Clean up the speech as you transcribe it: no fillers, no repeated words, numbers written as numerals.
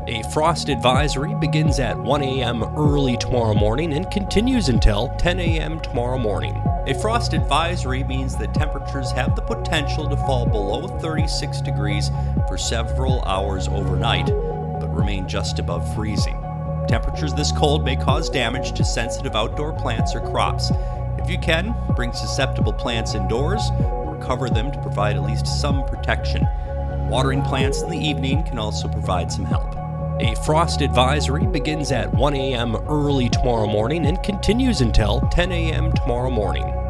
A frost advisory begins at 1 a.m. early tomorrow morning and continues until 10 a.m. tomorrow morning. A frost advisory means that temperatures have the potential to fall below 36 degrees for several hours overnight, but remain just above freezing. Temperatures this cold may cause damage to sensitive outdoor plants or crops. If you can, bring susceptible plants indoors or cover them to provide at least some protection. Watering plants in the evening can also provide some help. A frost advisory begins at 1 a.m. early tomorrow morning and continues until 10 a.m. tomorrow morning.